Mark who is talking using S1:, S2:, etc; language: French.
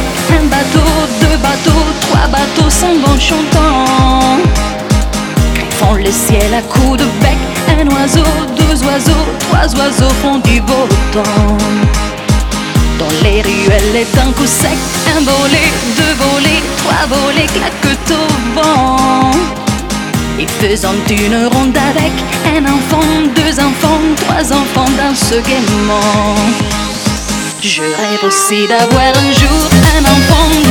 S1: Un bateau, deux bateaux, trois bateaux s'en vont chantant. Font le ciel à coups de bec. Un oiseau, deux oiseaux, trois oiseaux font du beau temps. Dans les ruelles est un coup sec. Un volet, deux volets, trois volets claquent au vent. Et faisant une ronde avec un enfant, deux enfants, trois enfants dansent gaiement. Je rêve aussi d'avoir un jour un enfant